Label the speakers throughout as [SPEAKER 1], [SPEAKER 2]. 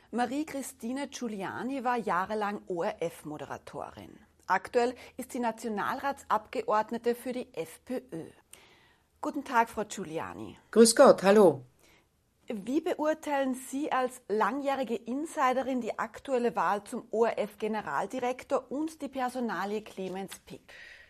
[SPEAKER 1] Marie-Christine Giuliani war jahrelang ORF-Moderatorin. Aktuell ist sie Nationalratsabgeordnete für die FPÖ. Guten Tag, Frau Giuliani.
[SPEAKER 2] Grüß Gott, hallo.
[SPEAKER 1] Wie beurteilen Sie als langjährige Insiderin die aktuelle Wahl zum ORF-Generaldirektor und die Personalie Clemens Pick?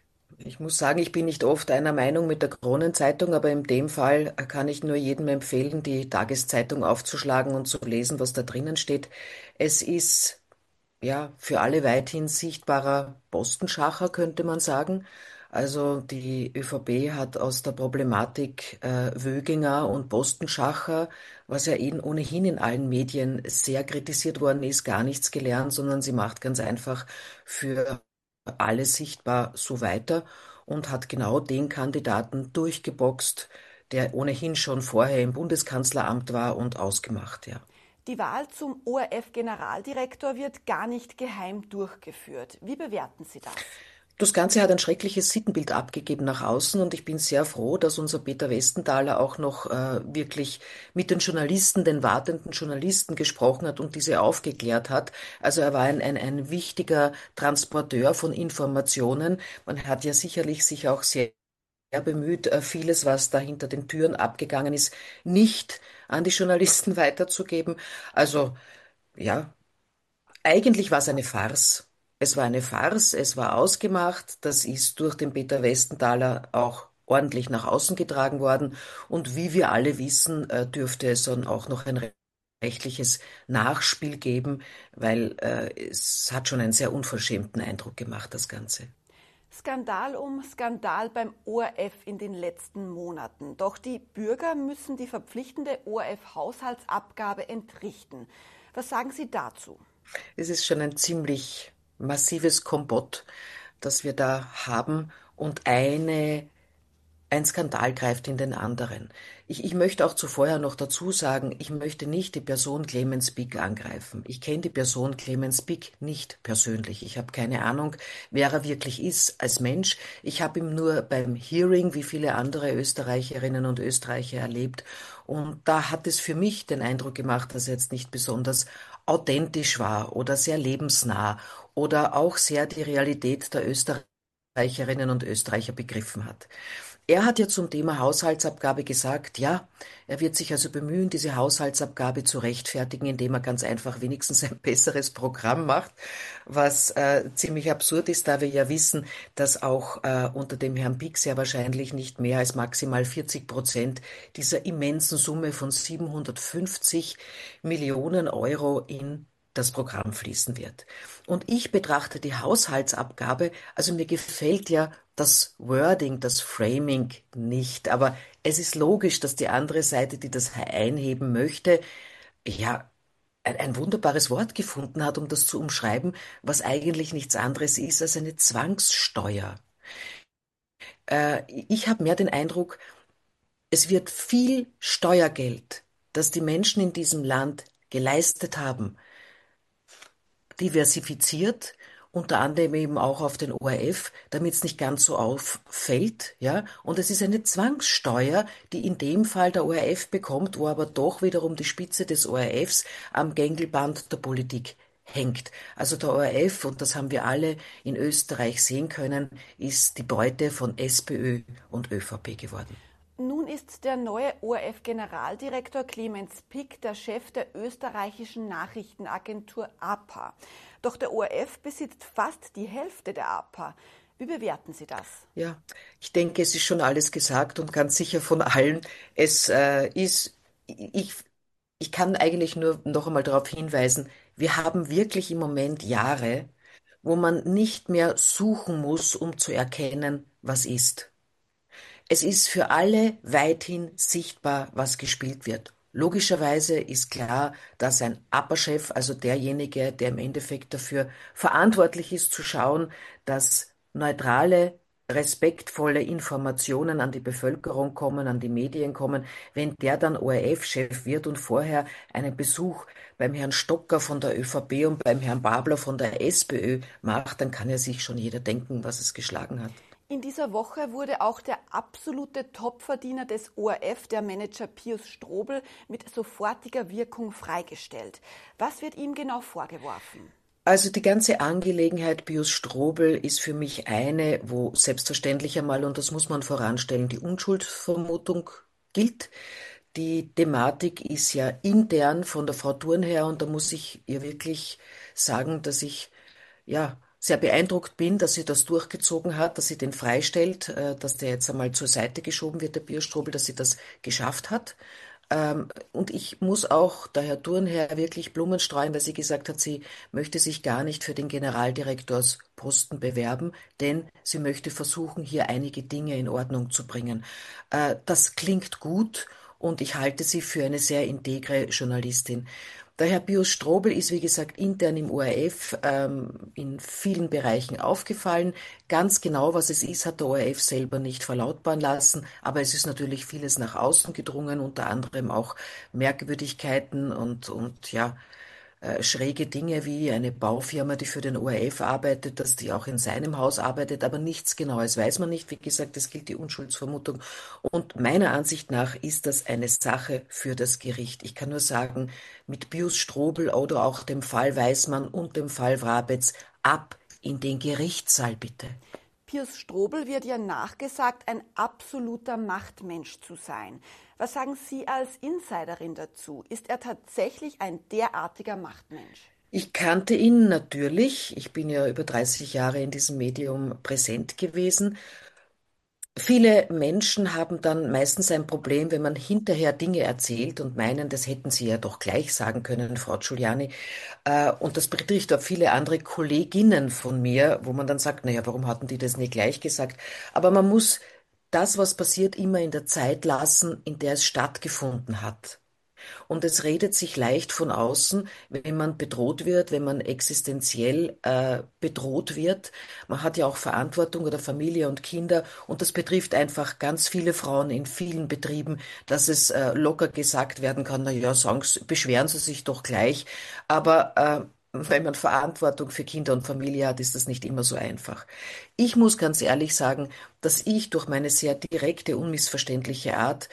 [SPEAKER 2] Ich muss sagen, ich bin nicht oft einer Meinung mit der Kronenzeitung, aber in dem Fall kann ich nur jedem empfehlen, die Tageszeitung aufzuschlagen und zu lesen, was da drinnen steht. Es ist ja für alle weithin sichtbarer Postenschacher, könnte man sagen. Also die ÖVP hat aus der Problematik Wöginger und Postenschacher, was ja ohnehin in allen Medien sehr kritisiert worden ist, gar nichts gelernt, sondern sie macht ganz einfach für alle sichtbar so weiter und hat genau den Kandidaten durchgeboxt, der ohnehin schon vorher im Bundeskanzleramt war und ausgemacht, ja.
[SPEAKER 1] Die Wahl zum ORF-Generaldirektor wird gar nicht geheim durchgeführt. Wie bewerten Sie das?
[SPEAKER 2] Das Ganze hat ein schreckliches Sittenbild abgegeben nach außen und ich bin sehr froh, dass unser Peter Westenthaler auch noch wirklich mit den Journalisten, den wartenden Journalisten gesprochen hat und diese aufgeklärt hat. Also er war ein wichtiger Transporteur von Informationen. Man hat ja sicherlich sich auch sehr bemüht, vieles, was da hinter den Türen abgegangen ist, nicht an die Journalisten weiterzugeben. Also ja, eigentlich war es eine Farce. Es war eine Farce, es war ausgemacht, das ist durch den Peter Westenthaler auch ordentlich nach außen getragen worden. Und wie wir alle wissen, dürfte es dann auch noch ein rechtliches Nachspiel geben, weil es hat schon einen sehr unverschämten Eindruck gemacht, das Ganze.
[SPEAKER 1] Skandal um Skandal beim ORF in den letzten Monaten. Doch die Bürger müssen die verpflichtende ORF-Haushaltsabgabe entrichten. Was sagen Sie dazu?
[SPEAKER 2] Es ist schon ein ziemlich massives Kompott, das wir da haben und ein Skandal greift in den anderen. Ich möchte auch zuvor noch dazu sagen, ich möchte nicht die Person Clemens Pick angreifen. Ich kenne die Person Clemens Pick nicht persönlich. Ich habe keine Ahnung, wer er wirklich ist als Mensch. Ich habe ihn nur beim Hearing, wie viele andere Österreicherinnen und Österreicher, erlebt. Und da hat es für mich den Eindruck gemacht, dass er jetzt nicht besonders authentisch war oder sehr lebensnah oder auch sehr die Realität der Österreicherinnen und Österreicher begriffen hat. Er hat ja zum Thema Haushaltsabgabe gesagt, ja, er wird sich also bemühen, diese Haushaltsabgabe zu rechtfertigen, indem er ganz einfach wenigstens ein besseres Programm macht, was ziemlich absurd ist, da wir ja wissen, dass auch unter dem Herrn Pick sehr wahrscheinlich nicht mehr als maximal 40% dieser immensen Summe von 750 Millionen Euro in das Programm fließen wird. Und ich betrachte die Haushaltsabgabe, also mir gefällt ja das Wording, das Framing nicht, aber es ist logisch, dass die andere Seite, die das einheben möchte, ja, ein wunderbares Wort gefunden hat, um das zu umschreiben, was eigentlich nichts anderes ist als eine Zwangssteuer. Ich habe mehr den Eindruck, es wird viel Steuergeld, das die Menschen in diesem Land geleistet haben, diversifiziert, unter anderem eben auch auf den ORF, damit es nicht ganz so auffällt, ja. Und es ist eine Zwangssteuer, die in dem Fall der ORF bekommt, wo aber doch wiederum die Spitze des ORFs am Gängelband der Politik hängt. Also der ORF, und das haben wir alle in Österreich sehen können, ist die Beute von SPÖ und ÖVP geworden.
[SPEAKER 1] Nun ist der neue ORF-Generaldirektor Clemens Pick der Chef der österreichischen Nachrichtenagentur APA. Doch der ORF besitzt fast die Hälfte der APA. Wie bewerten Sie das?
[SPEAKER 2] Ja, ich denke, es ist schon alles gesagt und ganz sicher von allen. Ich, ich kann eigentlich nur noch einmal darauf hinweisen, wir haben wirklich im Moment Jahre, wo man nicht mehr suchen muss, um zu erkennen, was ist. Es ist für alle weithin sichtbar, was gespielt wird. Logischerweise ist klar, dass ein APA-Chef, also derjenige, der im Endeffekt dafür verantwortlich ist, zu schauen, dass neutrale, respektvolle Informationen an die Bevölkerung kommen, an die Medien kommen, wenn der dann ORF-Chef wird und vorher einen Besuch beim Herrn Stocker von der ÖVP und beim Herrn Babler von der SPÖ macht, dann kann ja sich schon jeder denken, was es geschlagen hat.
[SPEAKER 1] In dieser Woche wurde auch der absolute Topverdiener des ORF, der Manager Pius Strobl, mit sofortiger Wirkung freigestellt. Was wird ihm genau vorgeworfen?
[SPEAKER 2] Also die ganze Angelegenheit Pius Strobl ist für mich eine, wo selbstverständlich einmal, und das muss man voranstellen, die Unschuldsvermutung gilt. Die Thematik ist ja intern von der Frau Thurnherr und da muss ich ihr wirklich sagen, dass ich ja sehr beeindruckt bin, dass sie das durchgezogen hat, dass sie den freistellt, dass der jetzt einmal zur Seite geschoben wird, der Pius Strobl, dass sie das geschafft hat. Und ich muss auch der Herr Thurnherr wirklich Blumen streuen, weil sie gesagt hat, sie möchte sich gar nicht für den Generaldirektorsposten bewerben, denn sie möchte versuchen, hier einige Dinge in Ordnung zu bringen. Das klingt gut und ich halte sie für eine sehr integre Journalistin. Der Herr Pius Strobl ist, wie gesagt, intern im ORF in vielen Bereichen aufgefallen. Ganz genau, was es ist, hat der ORF selber nicht verlautbaren lassen, aber es ist natürlich vieles nach außen gedrungen, unter anderem auch Merkwürdigkeiten und ja, schräge Dinge wie eine Baufirma, die für den ORF arbeitet, dass die auch in seinem Haus arbeitet, aber nichts Genaues weiß man nicht. Wie gesagt, es gilt die Unschuldsvermutung. Und meiner Ansicht nach ist das eine Sache für das Gericht. Ich kann nur sagen, mit Pius Strobl oder auch dem Fall Weismann und dem Fall Wrabetz ab in den Gerichtssaal bitte.
[SPEAKER 1] Pius Strobl wird ja nachgesagt, ein absoluter Machtmensch zu sein. Was sagen Sie als Insiderin dazu? Ist er tatsächlich ein derartiger Machtmensch?
[SPEAKER 2] Ich kannte ihn natürlich. Ich bin ja über 30 Jahre in diesem Medium präsent gewesen. Viele Menschen haben dann meistens ein Problem, wenn man hinterher Dinge erzählt und meinen, das hätten sie ja doch gleich sagen können, Frau Giuliani. Und das betrifft auch viele andere Kolleginnen von mir, wo man dann sagt, naja, warum hatten die das nicht gleich gesagt? Aber man muss das, was passiert, immer in der Zeit lassen, in der es stattgefunden hat. Und es redet sich leicht von außen, wenn man bedroht wird, wenn man existenziell bedroht wird. Man hat ja auch Verantwortung oder Familie und Kinder und das betrifft einfach ganz viele Frauen in vielen Betrieben, dass es locker gesagt werden kann, na ja, beschweren Sie sich doch gleich. Aber wenn man Verantwortung für Kinder und Familie hat, ist das nicht immer so einfach. Ich muss ganz ehrlich sagen, dass ich durch meine sehr direkte, unmissverständliche Art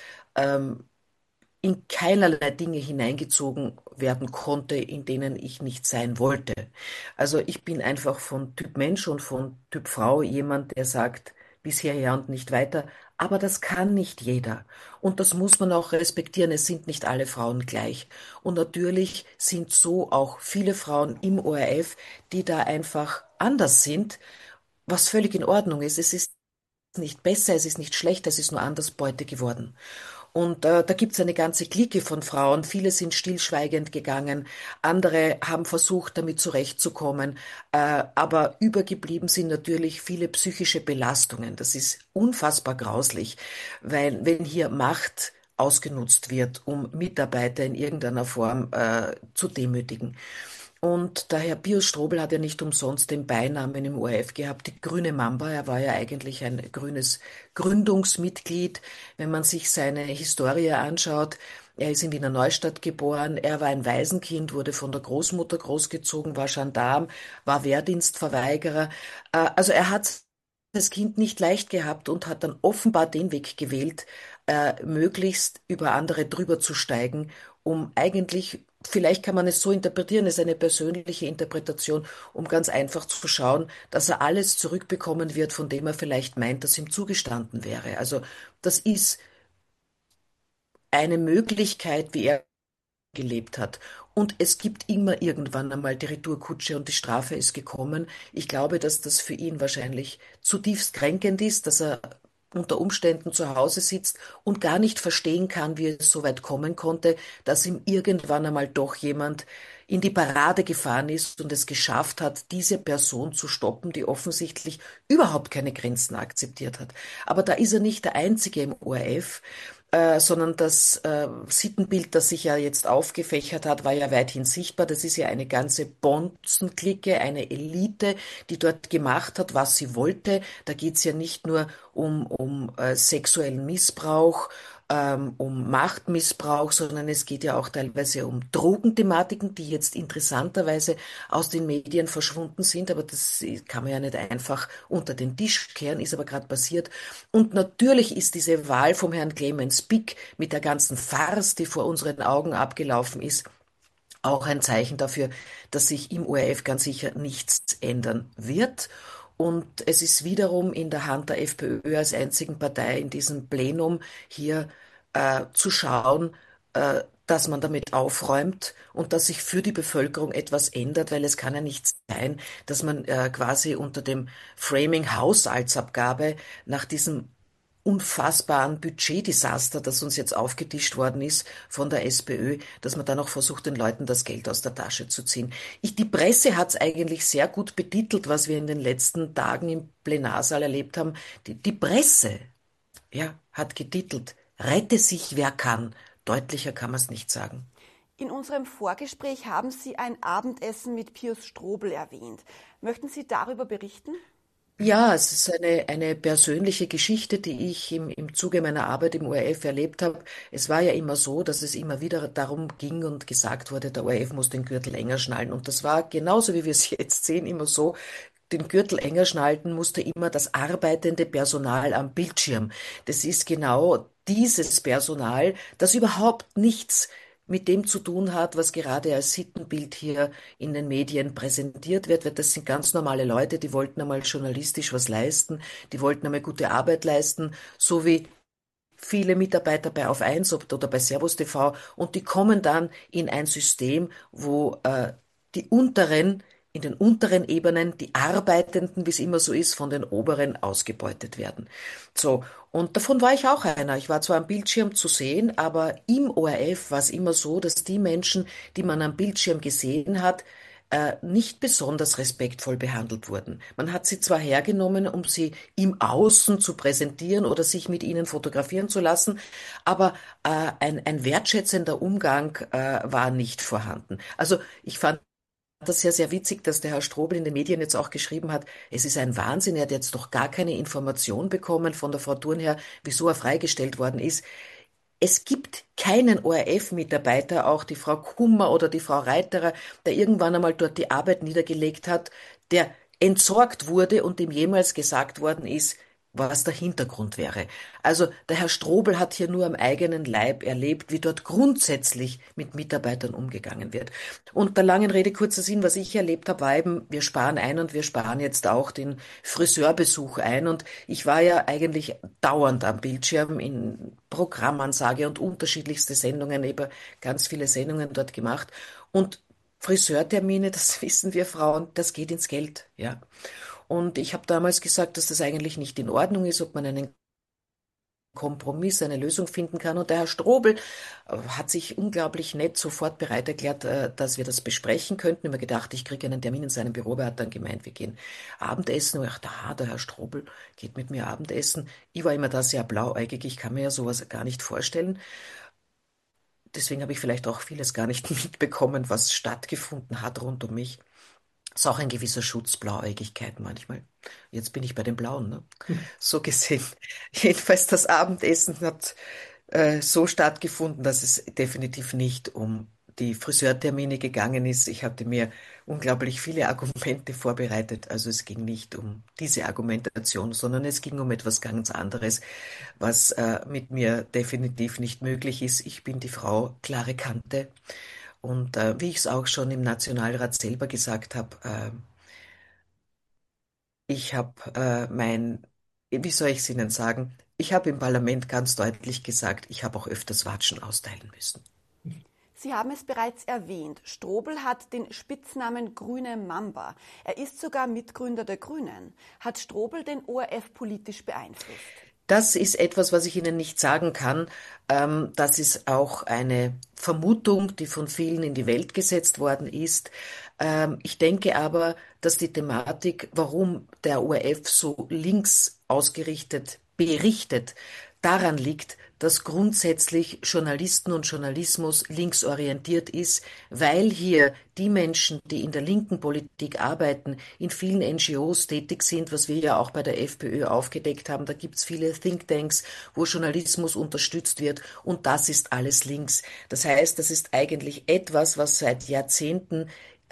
[SPEAKER 2] in keinerlei Dinge hineingezogen werden konnte, in denen ich nicht sein wollte. Also ich bin einfach von Typ Mensch und von Typ Frau jemand, der sagt, bis hierher und nicht weiter. Aber das kann nicht jeder. Und das muss man auch respektieren. Es sind nicht alle Frauen gleich. Und natürlich sind so auch viele Frauen im ORF, die da einfach anders sind, was völlig in Ordnung ist. Es ist nicht besser, es ist nicht schlechter, es ist nur anders Beute geworden. Und da gibt's eine ganze Clique von Frauen. Viele sind stillschweigend gegangen, andere haben versucht, damit zurechtzukommen. Aber übergeblieben sind natürlich viele psychische Belastungen. Das ist unfassbar grauslich, weil wenn hier Macht ausgenutzt wird, um Mitarbeiter in irgendeiner Form zu demütigen. Und der Herr Pius Strobl hat ja nicht umsonst den Beinamen im ORF gehabt, die grüne Mamba. Er war ja eigentlich ein grünes Gründungsmitglied. Wenn man sich seine Historie anschaut, er ist in Wiener Neustadt geboren, er war ein Waisenkind, wurde von der Großmutter großgezogen, war Gendarm, war Wehrdienstverweigerer. Also er hat das Kind nicht leicht gehabt und hat dann offenbar den Weg gewählt, möglichst über andere drüber zu steigen, um eigentlich, vielleicht kann man es so interpretieren, es ist eine persönliche Interpretation, um ganz einfach zu schauen, dass er alles zurückbekommen wird, von dem er vielleicht meint, dass ihm zugestanden wäre. Also das ist eine Möglichkeit, wie er gelebt hat. Und es gibt immer irgendwann einmal die Retourkutsche und die Strafe ist gekommen. Ich glaube, dass das für ihn wahrscheinlich zutiefst kränkend ist, dass er unter Umständen zu Hause sitzt und gar nicht verstehen kann, wie es so weit kommen konnte, dass ihm irgendwann einmal doch jemand in die Parade gefahren ist und es geschafft hat, diese Person zu stoppen, die offensichtlich überhaupt keine Grenzen akzeptiert hat. Aber da ist er nicht der Einzige im ORF, sondern das Sittenbild, das sich ja jetzt aufgefächert hat, war ja weithin sichtbar. Das ist ja eine ganze Bonzenklicke, eine Elite, die dort gemacht hat, was sie wollte. Da geht's ja nicht nur um sexuellen Missbrauch um Machtmissbrauch, sondern es geht ja auch teilweise um Drogenthematiken, die jetzt interessanterweise aus den Medien verschwunden sind, aber das kann man ja nicht einfach unter den Tisch kehren, ist aber gerade passiert. Und natürlich ist diese Wahl vom Herrn Clemens Pick mit der ganzen Farce, die vor unseren Augen abgelaufen ist, auch ein Zeichen dafür, dass sich im ORF ganz sicher nichts ändern wird. Und es ist wiederum in der Hand der FPÖ als einzigen Partei in diesem Plenum hier zu schauen, dass man damit aufräumt und dass sich für die Bevölkerung etwas ändert, weil es kann ja nicht sein, dass man quasi unter dem Framing Haushaltsabgabe nach diesem unfassbaren Budgetdesaster, das uns jetzt aufgetischt worden ist von der SPÖ, dass man da noch versucht, den Leuten das Geld aus der Tasche zu ziehen. Die Presse hat es eigentlich sehr gut betitelt, was wir in den letzten Tagen im Plenarsaal erlebt haben. Die Presse, ja, hat getitelt, rette sich wer kann. Deutlicher kann man es nicht sagen.
[SPEAKER 1] In unserem Vorgespräch haben Sie ein Abendessen mit Pius Strobel erwähnt. Möchten Sie darüber berichten?
[SPEAKER 2] Ja, es ist eine persönliche Geschichte, die ich im Zuge meiner Arbeit im ORF erlebt habe. Es war ja immer so, dass es immer wieder darum ging und gesagt wurde, der ORF muss den Gürtel enger schnallen. Und das war genauso, wie wir es jetzt sehen, immer so. Den Gürtel enger schnallen musste immer das arbeitende Personal am Bildschirm. Das ist genau dieses Personal, das überhaupt nichts mit dem zu tun hat, was gerade als Sittenbild hier in den Medien präsentiert wird, weil das sind ganz normale Leute, die wollten einmal journalistisch was leisten, die wollten einmal gute Arbeit leisten, so wie viele Mitarbeiter bei Auf eins oder bei Servus TV, und die kommen dann in ein System, wo die unteren, in den unteren Ebenen, die Arbeitenden, wie es immer so ist, von den oberen ausgebeutet werden. So, und davon war ich auch einer. Ich war zwar am Bildschirm zu sehen, aber im ORF war es immer so, dass die Menschen, die man am Bildschirm gesehen hat, nicht besonders respektvoll behandelt wurden. Man hat sie zwar hergenommen, um sie im Außen zu präsentieren oder sich mit ihnen fotografieren zu lassen, aber ein wertschätzender Umgang war nicht vorhanden. Also ich fand das ja sehr witzig, dass der Herr Strobel in den Medien jetzt auch geschrieben hat, es ist ein Wahnsinn, er hat jetzt doch gar keine Information bekommen von der Frau Thurnherr, wieso er freigestellt worden ist. Es gibt keinen ORF-Mitarbeiter, auch die Frau Kummer oder die Frau Reiterer, der irgendwann einmal dort die Arbeit niedergelegt hat, der entsorgt wurde und dem jemals gesagt worden ist, was der Hintergrund wäre. Also der Herr Strobel hat hier nur am eigenen Leib erlebt, wie dort grundsätzlich mit Mitarbeitern umgegangen wird. Und der langen Rede kurzer Sinn, was ich erlebt habe, war eben, wir sparen ein und wir sparen jetzt auch den Friseurbesuch ein. Und ich war ja eigentlich dauernd am Bildschirm in Programmansage und unterschiedlichste Sendungen, eben ganz viele Sendungen dort gemacht. Und Friseurtermine, das wissen wir Frauen, das geht ins Geld, ja. Und ich habe damals gesagt, dass das eigentlich nicht in Ordnung ist, ob man einen Kompromiss, eine Lösung finden kann. Und der Herr Strobel hat sich unglaublich nett sofort bereit erklärt, dass wir das besprechen könnten. Ich habe mir gedacht, ich kriege einen Termin in seinem Büro, aber er hat dann gemeint, wir gehen Abendessen. Und ich dachte, der Herr Strobel geht mit mir Abendessen. Ich war immer da sehr blauäugig, ich kann mir ja sowas gar nicht vorstellen. Deswegen habe ich vielleicht auch vieles gar nicht mitbekommen, was stattgefunden hat rund um mich. Ist auch ein gewisser Schutz, Blauäugigkeit manchmal. Jetzt bin ich bei den Blauen, ne? So gesehen. Jedenfalls das Abendessen hat so stattgefunden, dass es definitiv nicht um die Friseurtermine gegangen ist. Ich hatte mir unglaublich viele Argumente vorbereitet. Also es ging nicht um diese Argumentation, sondern es ging um etwas ganz anderes, was mit mir definitiv nicht möglich ist. Ich bin die Frau klare Kante. Und wie ich es auch schon im Nationalrat selber gesagt habe, ich habe wie soll ich es Ihnen sagen, ich habe im Parlament ganz deutlich gesagt, ich habe auch öfters Watschen austeilen müssen.
[SPEAKER 1] Sie haben es bereits erwähnt. Strobel hat den Spitznamen Grüne Mamba. Er ist sogar Mitgründer der Grünen. Hat Strobel den ORF politisch beeinflusst?
[SPEAKER 2] Das ist etwas, was ich Ihnen nicht sagen kann. Das ist auch eine Vermutung, die von vielen in die Welt gesetzt worden ist. Ich denke aber, dass die Thematik, warum der ORF so links ausgerichtet berichtet, daran liegt, dass grundsätzlich Journalisten und Journalismus linksorientiert ist, weil hier die Menschen, die in der linken Politik arbeiten, in vielen NGOs tätig sind, was wir ja auch bei der FPÖ aufgedeckt haben. Da gibt's viele Thinktanks, wo Journalismus unterstützt wird, und das ist alles links. Das heißt, das ist eigentlich etwas, was seit Jahrzehnten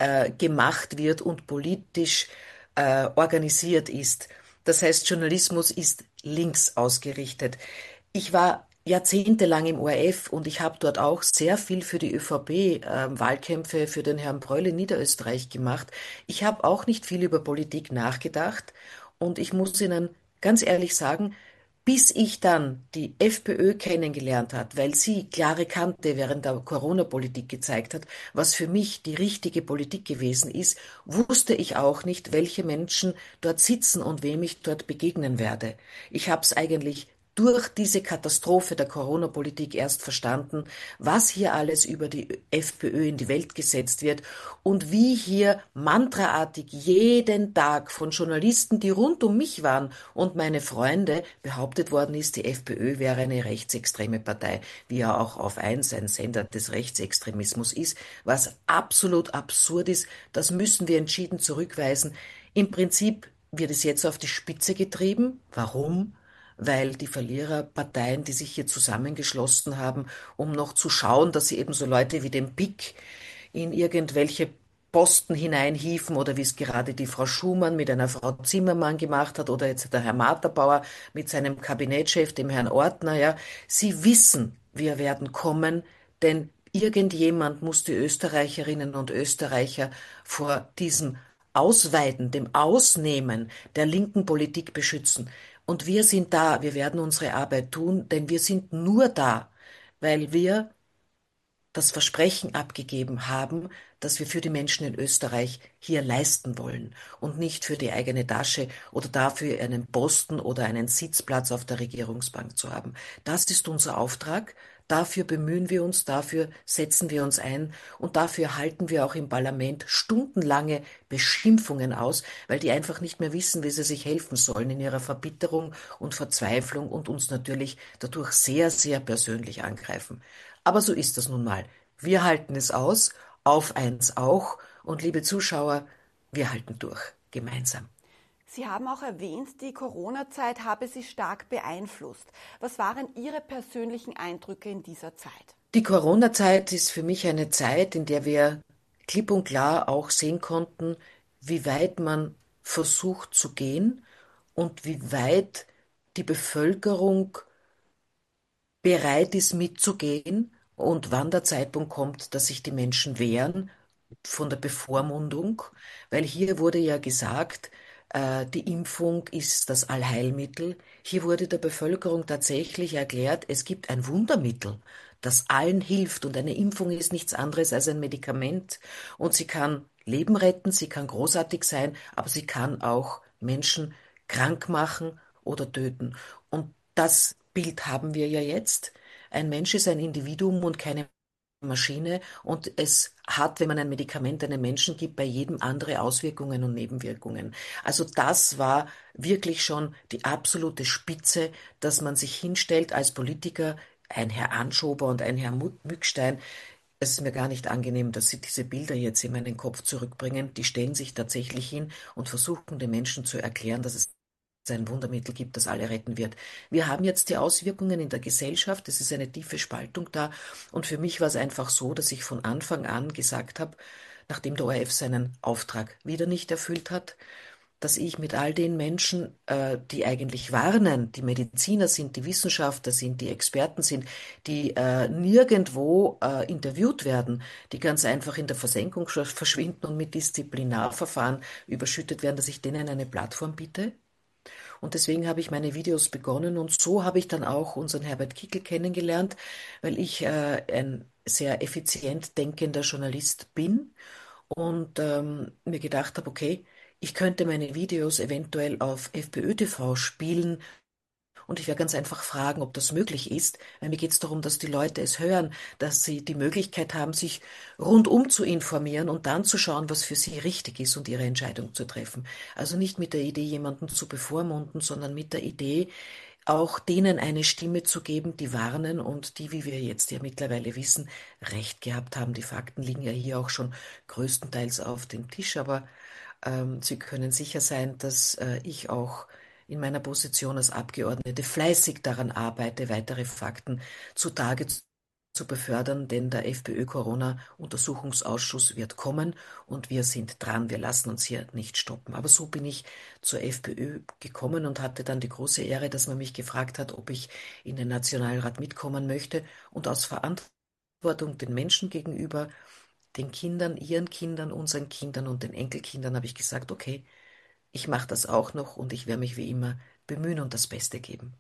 [SPEAKER 2] gemacht wird und politisch organisiert ist. Das heißt, Journalismus ist links ausgerichtet. Ich war jahrzehntelang im ORF und ich habe dort auch sehr viel für die ÖVP Wahlkämpfe für den Herrn Bröll in Niederösterreich gemacht. Ich habe auch nicht viel über Politik nachgedacht, und ich muss Ihnen ganz ehrlich sagen, bis ich dann die FPÖ kennengelernt hat, weil sie klare Kante während der Corona-Politik gezeigt hat, was für mich die richtige Politik gewesen ist, wusste ich auch nicht, welche Menschen dort sitzen und wem ich dort begegnen werde. Ich habe es eigentlich durch diese Katastrophe der Corona-Politik erst verstanden, was hier alles über die FPÖ in die Welt gesetzt wird und wie hier mantraartig jeden Tag von Journalisten, die rund um mich waren und meine Freunde, behauptet worden ist, die FPÖ wäre eine rechtsextreme Partei, wie ja auch auf 1 ein Sender des Rechtsextremismus ist, was absolut absurd ist. Das müssen wir entschieden zurückweisen. Im Prinzip wird es jetzt auf die Spitze getrieben. Warum? Weil die Verliererparteien, die sich hier zusammengeschlossen haben, um noch zu schauen, dass sie eben so Leute wie den PIK in irgendwelche Posten hineinhieven, oder wie es gerade die Frau Schumann mit einer Frau Zimmermann gemacht hat oder jetzt der Herr Materbauer mit seinem Kabinettschef, dem Herrn Ortner, ja. Sie wissen, wir werden kommen, denn irgendjemand muss die Österreicherinnen und Österreicher vor diesem Ausweiten, dem Ausnehmen der linken Politik beschützen. Und wir sind da, wir werden unsere Arbeit tun, denn wir sind nur da, weil wir das Versprechen abgegeben haben, dass wir für die Menschen in Österreich hier leisten wollen und nicht für die eigene Tasche oder dafür einen Posten oder einen Sitzplatz auf der Regierungsbank zu haben. Das ist unser Auftrag. Dafür bemühen wir uns, dafür setzen wir uns ein, und dafür halten wir auch im Parlament stundenlange Beschimpfungen aus, weil die einfach nicht mehr wissen, wie sie sich helfen sollen in ihrer Verbitterung und Verzweiflung und uns natürlich dadurch sehr, sehr persönlich angreifen. Aber so ist das nun mal. Wir halten es aus, auf 1 auch, und liebe Zuschauer, wir halten durch, gemeinsam.
[SPEAKER 1] Sie haben auch erwähnt, die Corona-Zeit habe Sie stark beeinflusst. Was waren Ihre persönlichen Eindrücke in dieser Zeit?
[SPEAKER 2] Die Corona-Zeit ist für mich eine Zeit, in der wir klipp und klar auch sehen konnten, wie weit man versucht zu gehen und wie weit die Bevölkerung bereit ist mitzugehen und wann der Zeitpunkt kommt, dass sich die Menschen wehren von der Bevormundung, weil hier wurde ja gesagt, die Impfung ist das Allheilmittel. Hier wurde der Bevölkerung tatsächlich erklärt, es gibt ein Wundermittel, das allen hilft, und eine Impfung ist nichts anderes als ein Medikament, und sie kann Leben retten, sie kann großartig sein, aber sie kann auch Menschen krank machen oder töten. Und das Bild haben wir ja jetzt. Ein Mensch ist ein Individuum und keine Maschine, und es hat, wenn man ein Medikament einem Menschen gibt, bei jedem andere Auswirkungen und Nebenwirkungen. Also das war wirklich schon die absolute Spitze, dass man sich hinstellt als Politiker, ein Herr Anschober und ein Herr Mückstein. Es ist mir gar nicht angenehm, dass Sie diese Bilder jetzt in meinen Kopf zurückbringen. Die stellen sich tatsächlich hin und versuchen den Menschen zu erklären, dass es ein Wundermittel gibt, das alle retten wird. Wir haben jetzt die Auswirkungen in der Gesellschaft, es ist eine tiefe Spaltung da, und für mich war es einfach so, dass ich von Anfang an gesagt habe, nachdem der ORF seinen Auftrag wieder nicht erfüllt hat, dass ich mit all den Menschen, die eigentlich warnen, die Mediziner sind, die Wissenschaftler sind, die Experten sind, die nirgendwo interviewt werden, die ganz einfach in der Versenkung verschwinden und mit Disziplinarverfahren überschüttet werden, dass ich denen eine Plattform biete. Und deswegen habe ich meine Videos begonnen, und so habe ich dann auch unseren Herbert Kickl kennengelernt, weil ich ein sehr effizient denkender Journalist bin und mir gedacht habe, okay, ich könnte meine Videos eventuell auf FPÖ TV spielen, und ich werde ganz einfach fragen, ob das möglich ist, weil mir geht es darum, dass die Leute es hören, dass sie die Möglichkeit haben, sich rundum zu informieren und dann zu schauen, was für sie richtig ist und ihre Entscheidung zu treffen. Also nicht mit der Idee, jemanden zu bevormunden, sondern mit der Idee, auch denen eine Stimme zu geben, die warnen und die, wie wir jetzt ja mittlerweile wissen, recht gehabt haben. Die Fakten liegen ja hier auch schon größtenteils auf dem Tisch, aber Sie können sicher sein, dass ich auch in meiner Position als Abgeordnete fleißig daran arbeite, weitere Fakten zutage zu befördern, denn der FPÖ-Corona-Untersuchungsausschuss wird kommen und wir sind dran. Wir lassen uns hier nicht stoppen. Aber so bin ich zur FPÖ gekommen und hatte dann die große Ehre, dass man mich gefragt hat, ob ich in den Nationalrat mitkommen möchte und aus Verantwortung den Menschen gegenüber, den Kindern, ihren Kindern, unseren Kindern und den Enkelkindern habe ich gesagt, okay, ich mache das auch noch und ich werde mich wie immer bemühen und das Beste geben.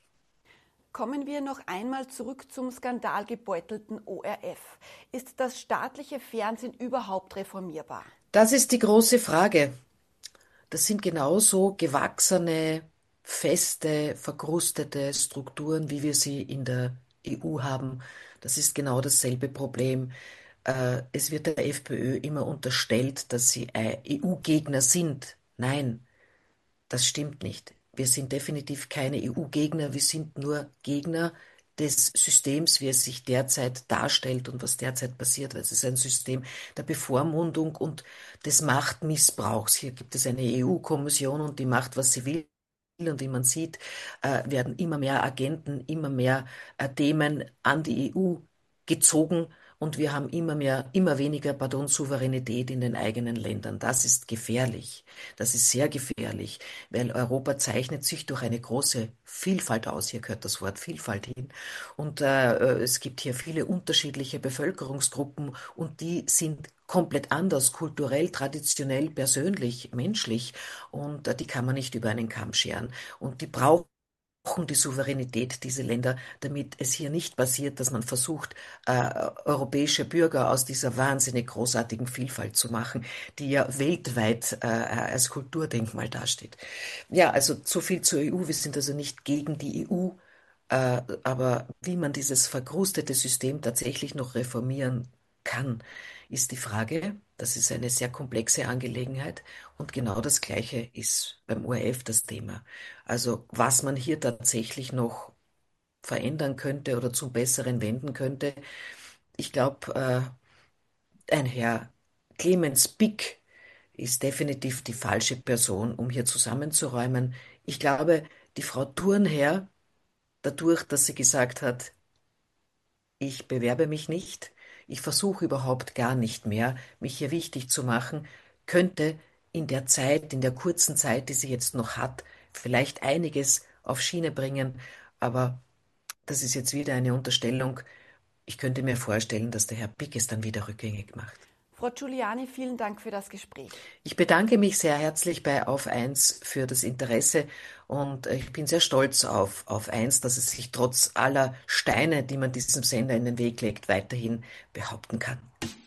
[SPEAKER 1] Kommen wir noch einmal zurück zum skandalgebeutelten ORF. Ist das staatliche Fernsehen überhaupt reformierbar?
[SPEAKER 2] Das ist die große Frage. Das sind genauso gewachsene, feste, verkrustete Strukturen, wie wir sie in der EU haben. Das ist genau dasselbe Problem. Es wird der FPÖ immer unterstellt, dass sie EU-Gegner sind. Nein, das stimmt nicht. Wir sind definitiv keine EU-Gegner, wir sind nur Gegner des Systems, wie es sich derzeit darstellt und was derzeit passiert. Es ist ein System der Bevormundung und des Machtmissbrauchs. Hier gibt es eine EU-Kommission und die macht, was sie will. Und wie man sieht, werden immer mehr Agenten, immer mehr Themen an die EU gezogen und wir haben immer weniger, Souveränität in den eigenen Ländern. Das ist gefährlich. Das ist sehr gefährlich, weil Europa zeichnet sich durch eine große Vielfalt aus. Hier gehört das Wort Vielfalt hin. Und es gibt hier viele unterschiedliche Bevölkerungsgruppen und die sind komplett anders, kulturell, traditionell, persönlich, menschlich. Und die kann man nicht über einen Kamm scheren. Und die brauchen die Souveränität dieser Länder, damit es hier nicht passiert, dass man versucht, europäische Bürger aus dieser wahnsinnig großartigen Vielfalt zu machen, die ja weltweit als Kulturdenkmal dasteht. Ja, also so viel zur EU. Wir sind also nicht gegen die EU, aber wie man dieses verkrustete System tatsächlich noch reformieren kann, ist die Frage. Das ist eine sehr komplexe Angelegenheit und genau das Gleiche ist beim ORF das Thema. Also was man hier tatsächlich noch verändern könnte oder zum Besseren wenden könnte. Ich glaube, ein Herr Clemens Pick ist definitiv die falsche Person, um hier zusammenzuräumen. Ich glaube, die Frau Thurnherr, dadurch, dass sie gesagt hat, ich bewerbe mich nicht, ich versuche überhaupt gar nicht mehr, mich hier wichtig zu machen, könnte in der Zeit, in der kurzen Zeit, die sie jetzt noch hat, vielleicht einiges auf Schiene bringen, aber das ist jetzt wieder eine Unterstellung. Ich könnte mir vorstellen, dass der Herr Pick es dann wieder rückgängig macht.
[SPEAKER 1] Frau Giuliani, vielen Dank für das Gespräch.
[SPEAKER 2] Ich bedanke mich sehr herzlich bei Auf eins für das Interesse und ich bin sehr stolz auf eins, dass es sich trotz aller Steine, die man diesem Sender in den Weg legt, weiterhin behaupten kann.